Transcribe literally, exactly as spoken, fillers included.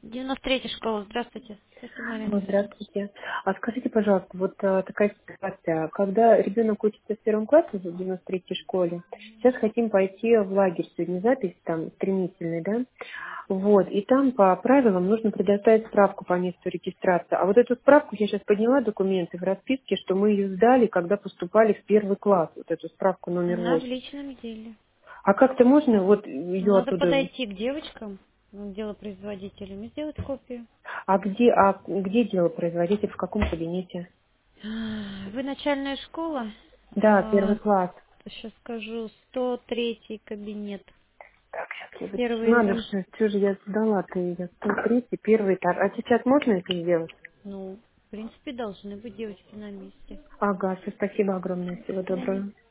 девяносто третья школа. Здравствуйте. Спасибо, Марина. О, здравствуйте. А скажите, пожалуйста, вот а, такая ситуация, когда ребенок учится в первом классе в девяносто третьей школе, сейчас хотим пойти в лагерь, сегодня запись там стремительный, да, вот, и там по правилам нужно предоставить справку по месту регистрации. А вот эту справку я сейчас подняла документы в расписке, что мы ее сдали, когда поступали в первый класс, вот эту справку номер Она в восемь. личном деле. А как-то можно вот Ну, ее надо оттуда, подойти к девочкам, ну, делопроизводителям, и сделать копию. а где, а где дело производитель, в каком кабинете? А, Вы начальная школа? Да, первый класс. Сейчас скажу. сто третий кабинет. Так, сейчас я запишу. Первый Надо этаж. же, что же я сдала-то ее? сто третий, первый этаж. А сейчас можно это сделать? Ну, в принципе, должны быть девочки на месте. Ага, всё, спасибо огромное. До Всего свидания. доброго.